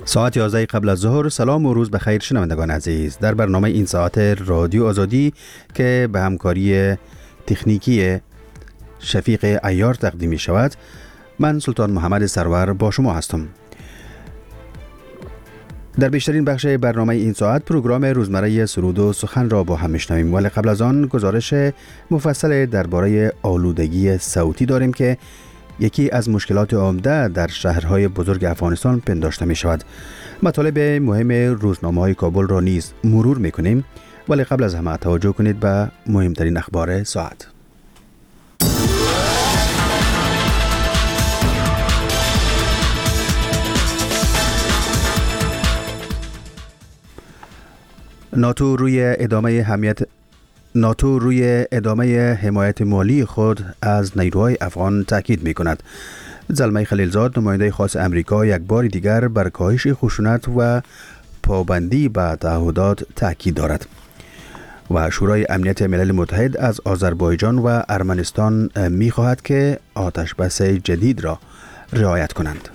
ساعت 11 قبل از ظهر. سلام و روز بخیر شنوندگان عزیز. در برنامه این ساعت رادیو آزادی که به همکاری تکنیکی شفیق عیار تقدیم می شود، من سلطان محمد سرور با شما هستم. در بیشترین بخش برنامه این ساعت پروگرام روزمره سرود و سخن را با هم میشنویم، ولی قبل از آن گزارش مفصل درباره آلودگی صوتی داریم که یکی از مشکلات عمده در شهرهای بزرگ افغانستان پنداشته می شود. مطالب مهم روزنامه‌های کابل را نیز مرور می کنیم، ولی قبل از همه توجه کنید به مهمترین اخبار ساعت. ناتو روی ادامه حمایت مالی خود از نیروهای افغان تاکید می کند. زلمه خلیلزاد، نماینده خاص امریکا، یک بار دیگر بر کاهش خشونت و پابندی به تعهدات تاکید دارد و شورای امنیت ملل متحد از آذربایجان و ارمنستان می خواهد که آتش بس جدید را رعایت کنند.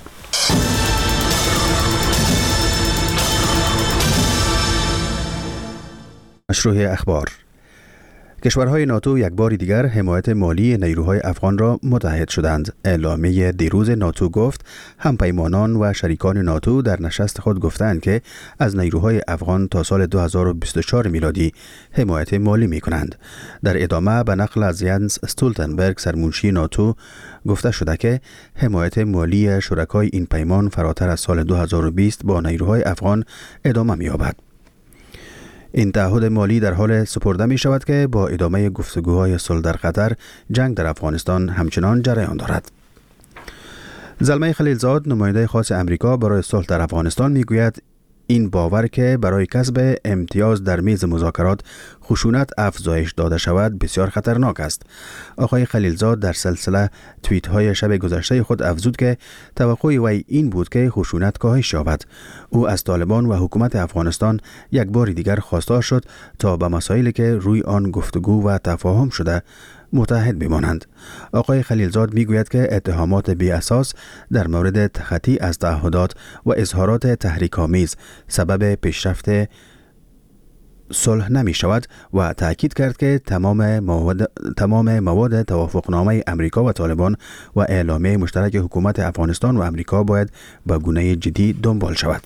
مشروع اخبار. کشورهای ناتو یک بار دیگر حمایت مالی نیروهای افغان را متحد شدند. اعلامیه دیروز ناتو گفت همپیمانان و شریکان ناتو در نشست خود گفتند که از نیروهای افغان تا سال 2024 میلادی حمایت مالی می کنند. در ادامه به نقل از ینس استولتنبرگ سرمنشی ناتو گفته شده که حمایت مالی شرکای این پیمان فراتر از سال 2020 با نیروهای افغان ادامه می یابد. این تعهد مالی در حال سپرده می شود که با ادامه گفتگوهای صلح در قطر، جنگ در افغانستان همچنان جریان دارد. زلمه خلیلزاد، نماینده خاص امریکا برای صلح در افغانستان می گوید این باور که برای کسب امتیاز در میز مذاکرات خشونت افزایش داده شود بسیار خطرناک است. آقای خلیلزاد در سلسله توییت های شب گذشته خود افزود که توقع وی این بود که خشونت کاهش یابد. او از طالبان و حکومت افغانستان یک بار دیگر خواستار شد تا به مسائلی که روی آن گفتگو و تفاهم شده متحد بمانند. آقای خلیلزاد میگوید که اتهامات بی اساس در مورد تخطی از تعهدات و اظهارات تحریک‌آمیز سبب پیشرفت صلح نمی شود و تأکید کرد که تمام مواد توافقنامه امریکا و طالبان و اعلامیه مشترک حکومت افغانستان و امریکا باید به گونه جدی دنبال شود.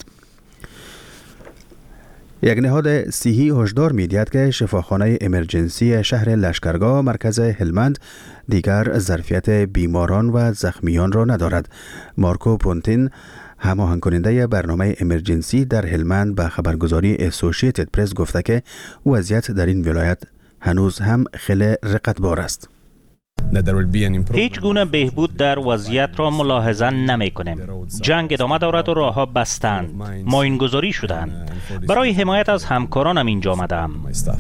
یک نهاد صحی هشدار می‌دهد که شفاخانه امرجنسی شهر لشکرگاه مرکز هلمند دیگر ظرفیت بیماران و زخمیان را ندارد. مارکو پونتین، هماهنگ کننده برنامه امرجنسی در هلمند، به خبرگزاری اسوسییتد پرس گفته که وضعیت در این ولایت هنوز هم خیلی رقتبار است. هیچ گونه بهبود در وضعیت را ملاحظه نمی کنیم. جنگ ادامه دارد و راهها بستند. ماینگذاری شدند. برای حمایت از همکارانم اینجا آمدم.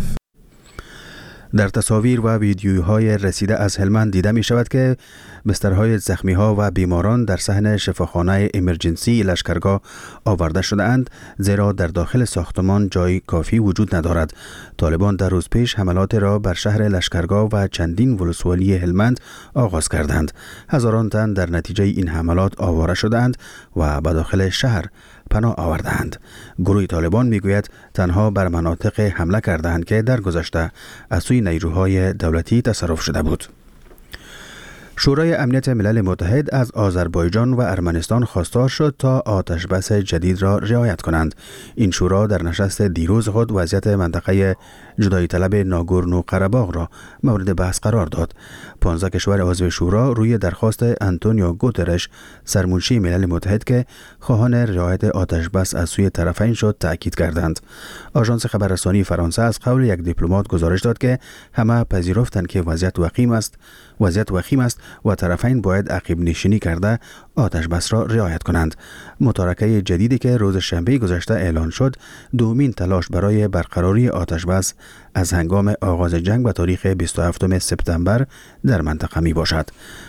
در تصاویر و ویدیوهای رسیده از هلمند دیده می شود که بسترهای زخمی ها و بیماران در صحن شفاخانه امرجنسی لشکرگاه آورده شده اند، زیرا در داخل ساختمان جای کافی وجود ندارد. طالبان در روز پیش حملات را بر شهر لشکرگاه و چندین ولسوالی هلمند آغاز کردند. هزاران تن در نتیجه این حملات آواره شدند و به داخل شهر پناه آوردند. گروه طالبان میگوید تنها بر مناطق حمله کردند که در گذشته از سوی نیروهای دولتی تصرف شده بود. شورای امنیت ملل متحد از آذربایجان و ارمنستان خواستار شد تا آتش بس جدید را رعایت کنند. این شورا در نشست دیروز خود وضعیت منطقه جدایی طلب ناگورنو قره‌باغ را مورد بحث قرار داد. 15 کشور عضو شورا روی درخواست آنتونیو گوترش سرمنشی ملل متحد که خواهان رعایت آتش بس از سوی طرفین شد تأکید کردند. آژانس خبررسانی فرانسه از قول یک دیپلمات گزارش داد که همه پذیرفتند که وضعیت وخیم است و طرفین باید عقب نشینی کرده آتش بس را رعایت کنند. متارکه جدیدی که روز شنبه گذشته اعلان شد، دومین تلاش برای برقراری آتش بس از هنگام آغاز جنگ به تاریخ 27 سپتامبر در منطقه می باشد.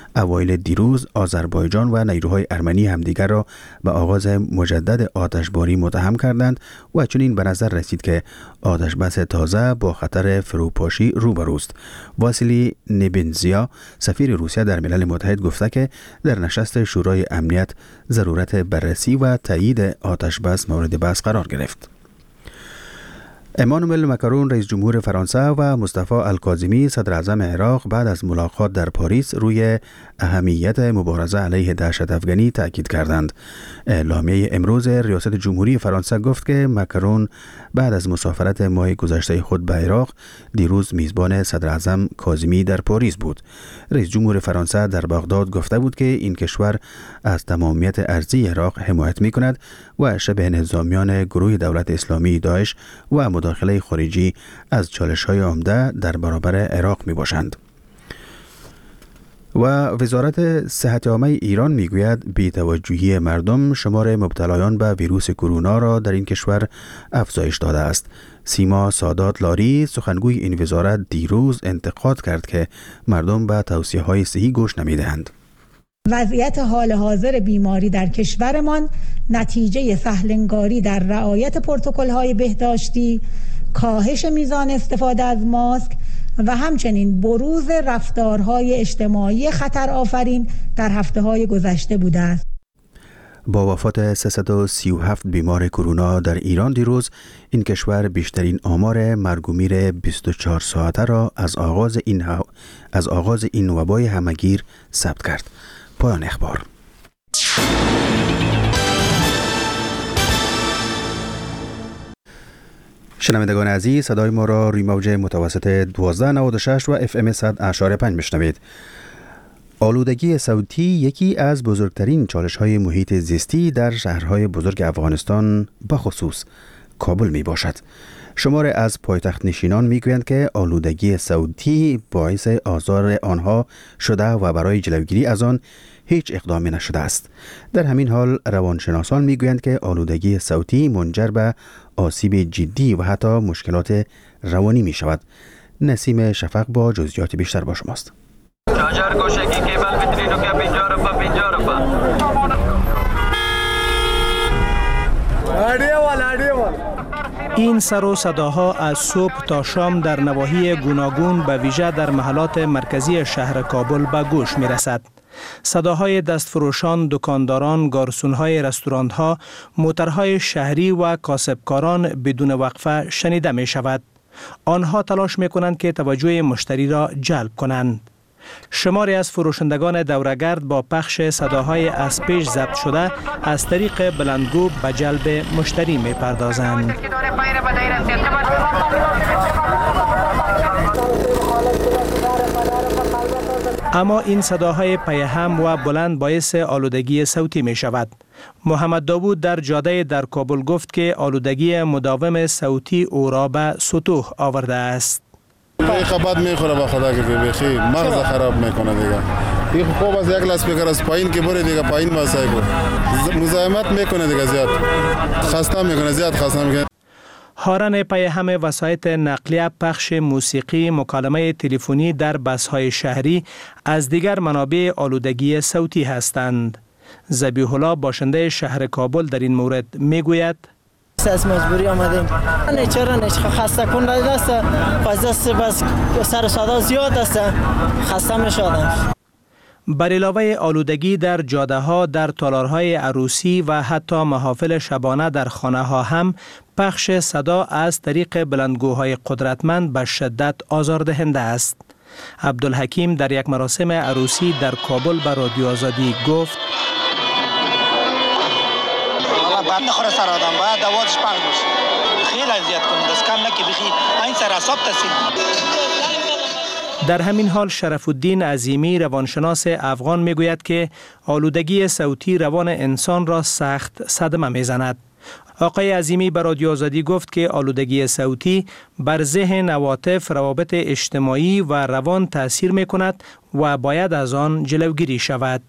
اوایل دیروز آذربایجان و نیروهای ارمنی همدیگر را به آغاز مجدد آتشباری متهم کردند و چنین به نظر رسید که آتشبس تازه با خطر فروپاشی روبروست. واسیلی نبنزیا سفیر روسیه در ملل متحد گفته که در نشست شورای امنیت ضرورت بررسی و تایید آتشبس مورد بحث قرار گرفت. امانوئل ماکرون رئیس جمهور فرانسه و مصطفی الکاظمی صدر اعظم عراق بعد از ملاقات در پاریس روی اهمیت مبارزه علیه دهشت افغانی تاکید کردند. اعلامیه امروز ریاست جمهوری فرانسه گفت که ماکرون بعد از مسافرت ماه گذشته خود به عراق دیروز میزبان صدر اعظم کاظمی در پاریس بود. رئیس جمهور فرانسه در بغداد گفته بود که این کشور از تمامیت ارضی عراق حمایت می‌کند و شبه نظامیان گروه دولت اسلامی داعش و مداخله خارجی از چالش‌های عمده در برابر عراق میباشند. و وزارت صحت عامه ایران میگوید بی‌توجهی مردم شمار مبتلایان به ویروس کرونا را در این کشور افزایش داده است. سیما سادات لاری سخنگوی این وزارت دیروز انتقاد کرد که مردم به توصیه‌های صحی گوش نمیدهند. وضعیت حال حاضر بیماری در کشورمان نتیجه سهل‌انگاری در رعایت پروتکل‌های بهداشتی، کاهش میزان استفاده از ماسک و همچنین بروز رفتارهای اجتماعی خطر آفرین در هفته‌های گذشته بوده است. با وفات 337 بیمار کرونا در ایران دیروز این کشور بیشترین آمار مرگ و میر 24 ساعته را از آغاز این وبای همه‌گیر ثبت کرد. پایان اخبار. شنوندگان عزیز، صدای ما را روی موج متوسط 1296 و FM 100.5 میشنوید. آلودگی صوتی یکی از بزرگترین چالش‌های محیط زیستی در شهرهای بزرگ افغانستان بخصوص کابل می باشد. شمار از پایتخت نشینان میگویند که آلودگی صوتی باعث آزار آنها شده و برای جلوگیری از آن هیچ اقدامی نشده است. در همین حال روانشناسان میگویند که آلودگی صوتی منجر به آسیب جدی و حتی مشکلات روانی می شود. نسیم شفق با جزئیات بیشتر با شماست. این سر و صداها از صبح تا شام در نواحی گوناگون به ویژه در محلات مرکزی شهر کابل به گوش می رسد. صداهای دستفروشان، دکانداران، گارسونهای رستوران‌ها، موترهای شهری و کاسبکاران بدون وقفه شنیده می شود. آنها تلاش می کنند که توجه مشتری را جلب کنند. شماری از فروشندگان دوره‌گرد با پخش صداهای از پیش ضبط شده از طریق بلندگو به جلب مشتری می پردازند. اما این صداهای پیهم و بلند باعث آلودگی صوتی می شود. محمد داوود در جاده در کابل گفت که آلودگی مداوم صوتی او را به سطوح آورده است. خبات میخوره با خدا که بخی مغز خراب میکنه دیگه. این خوب از یک لاسپیکر از پایین که بره دیگه پایین واسه مزاحمت میکنه دیگه، زیاد خسته میکنه، زیاد خسته میکنه. هارن پیهم وسایط نقلیه، پخش موسیقی، مکالمه تلفنی در بس‌های شهری از دیگر منابع آلودگی صوتی هستند. ذبیح الله باشنده شهر کابل در این مورد میگوید: از مجبوری آمدیم. چرا خسته کننده است، بس سر صدا زیاد است، خسته میشدم. بر علاوه آلودگی در جاده ها، در تالارهای عروسی و حتی محافل شبانه در خانه ها هم پخش صدا از طریق بلندگوهای قدرتمند به شدت آزاردهنده است. عبدالحکیم در یک مراسم عروسی در کابل به رادیو آزادی گفت: بعد نخوره سر آدم، باید دوازش پخش باشه. خیلی اذیت کننده است، کم نکی بخی این سر اعصاب تسید. در همین حال شرف الدین عظیمی روانشناس افغان میگوید که آلودگی صوتی روان انسان را سخت صدمه میزند. آقای عظیمی به رادیو آزادی گفت که آلودگی صوتی بر ذهن، عواطف، روابط اجتماعی و روان تأثیر میکند و باید از آن جلوگیری شود.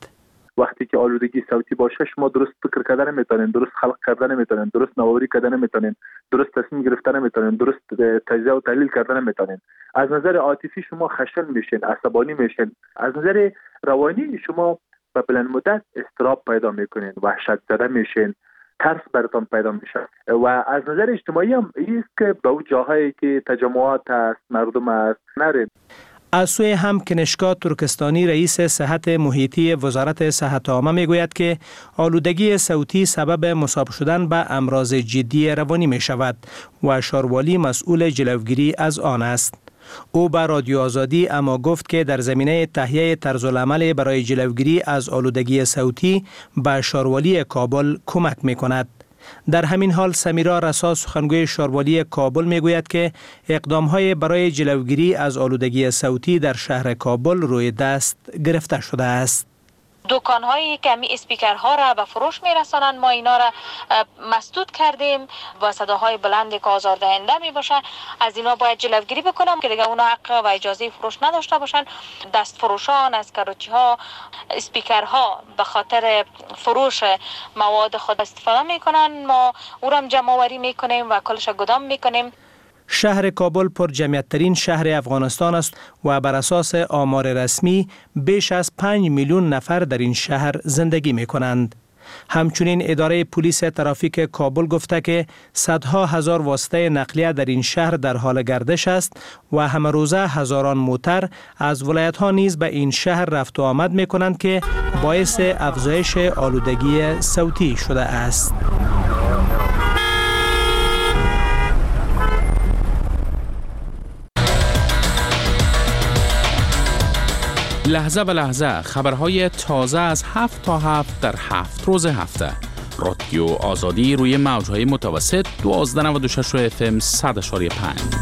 وقتی که آلودگی صوتی باشه شما درست فکر کردن نمیتونین، درست خلق کردن نمیتونین، درست نوآوری کردن نمیتونین، درست تصمیم گرفتن نمیتونین، درست تجزیه و تحلیل کردن نمیتونین. از نظر عاطفی شما خشن میشین، عصبانی میشین. از نظر روانی شما به بلند مدت اضطراب پیدا میکنین، وحشت زده میشین، ترس براتون پیدا میشه. و از نظر اجتماعی هم است که به اون جاهایی که تجمعات است، مردم است نرین. از سوی هم کنشگاه ترکستانی رئیس صحت محیطی وزارت صحت عامه میگوید که آلودگی صوتی سبب مصاب شدن به امراض جدی روانی می شود و شاروالی مسئول جلوگیری از آن است. او به رادیو آزادی اما گفت که در زمینه تهیه طرزالعمل برای جلوگیری از آلودگی صوتی به شاروالی کابل کمک می کند. در همین حال سمیرا رسا سخنگوی شاروالی کابل میگوید که اقدام‌های برای جلوگیری از آلودگی صوتی در شهر کابل روی دست گرفته شده است. دکان‌هایی که می اسپیکرها را به فروش می‌رسانند ما اینا را مسدود کردیم با صداهای بلندی که آزاردهنده میباشه. از اینا باید جلوگیری بکنم که دیگه اونا حق و اجازه فروش نداشته باشن. دست فروشان از کاروتی‌ها، اسپیکرها به خاطر فروش مواد خود استفاده میکنن. ما او را جمع آوری میکنیم و کلش گدام میکنیم. شهر کابل پر جمعیت ترین شهر افغانستان است و بر اساس آمار رسمی بیش از 5 میلیون نفر در این شهر زندگی می کنند. همچنین اداره پلیس ترافیک کابل گفته که صدها هزار واسطه نقلیه در این شهر در حال گردش است و همه روزه هزاران موتر از ولایت ها نیز به این شهر رفت و آمد می کنند که باعث افزایش آلودگی صوتی شده است. لحظه به لحظه خبرهای تازه از 7 تا 7 در 7 روز هفته. رادیو آزادی روی موجهای متوسط 1296 FM 100.5.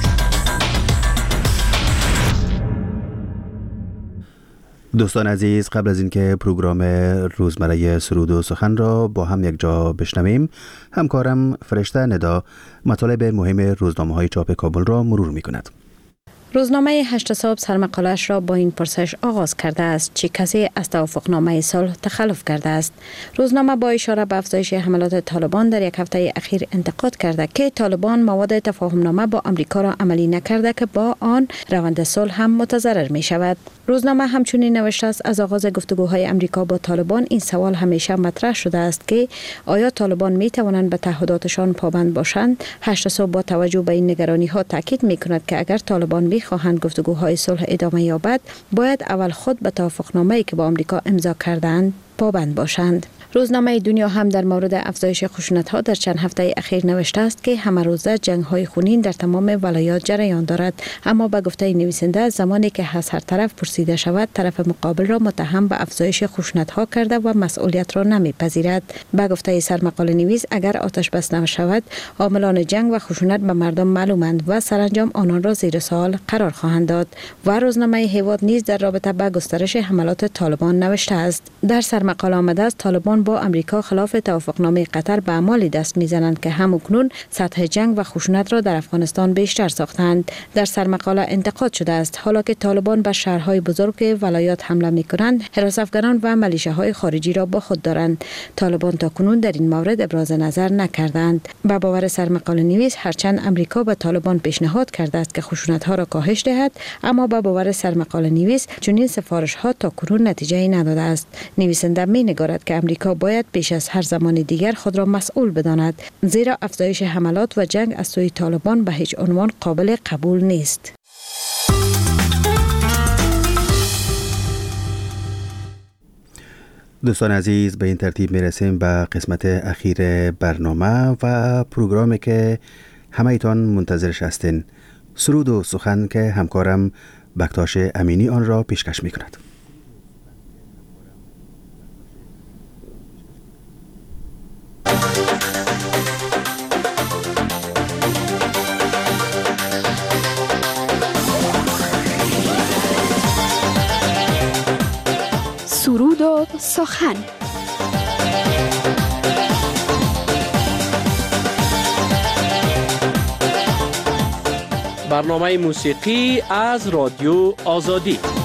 دوستان عزیز، قبل از اینکه پروگرام روزمره سرود و سخن را با هم یک جا بشنویم، همکارم فرشته ندا مطالب مهم روزنامه‌های چاپ کابل را مرور می‌کند. روزنامه 8 صبح سرمقاله‌اش را با این پرسش آغاز کرده است: چه کسی از توافقنامه صلح تخلف کرده است؟ روزنامه با اشاره به افزایش حملات طالبان در یک هفته اخیر انتقاد کرده که طالبان مواد تفاهمنامه با آمریکا را عملی نکرده که با آن روند صلح هم متضرر می شود. روزنامه همچنین نوشته است: از آغاز گفتگوهای آمریکا با طالبان این سوال همیشه مطرح شده است که آیا طالبان می توانند به تعهداتشان پابند باشند؟ 8 صبح با توجه به این نگرانی‌ها تاکید می کند که اگر طالبان خواهند گفتگوهای صلح ادامه یابد، باید اول خود به توافقنامه‌ای که با آمریکا امضا کردند پابند باشند. روزنامه دنیا هم در مورد افزایش خشونت‌ها در چند هفته اخیر نوشته است که همه روزه جنگ‌های خونین در تمام ولایات جریان دارد، اما به گفته نویسنده زمانی که از هر طرف پرسیده شود طرف مقابل را متهم به افزایش خشونت‌ها کرده و مسئولیت را نمی‌پذیرد. به گفته سرمقاله نویس اگر آتش بس نشود عاملان جنگ و خشونت به مردم معلومند و سرانجام آنان را زیر سوال قرار خواهند داد. و روزنامه هیواد نیز در رابطه با گسترش حملات طالبان نوشته است: در سرمقاله آمده است طالبان با آمریکا خلاف توافقنامه قطر به اعمالی دست میزنند که همکنون سطح جنگ و خشونت را در افغانستان بیشتر ساختند. در سرمقاله انتقاد شده است حالا که طالبان به شهرهای بزرگ ولایات حمله میکنند، حراس افغانان و ملیشه‌های خارجی را با خود دارند. طالبان تاکنون در این مورد ابراز نظر نکردند. به باور سرمقاله نویس هرچند آمریکا به طالبان پیشنهاد کرده است که خشونت‌ها را کاهش دهد، اما به باور سرمقاله نویس چنین سفارش‌ها تاکنون نتیجه نداده است. نویسنده می‌نگارد که آمریکا باید پیش از هر زمان دیگر خود را مسئول بداند، زیرا افزایش حملات و جنگ از سوی طالبان به هیچ عنوان قابل قبول نیست. دوستان عزیز، به این ترتیب میرسیم به قسمت اخیر برنامه و پروگرامی که همه ایتان منتظرش هستین. سرود و سخن که همکارم بکتاش امینی آن را پیشکش میکند. سرود و سخن. برنامه موسیقی از رادیو آزادی.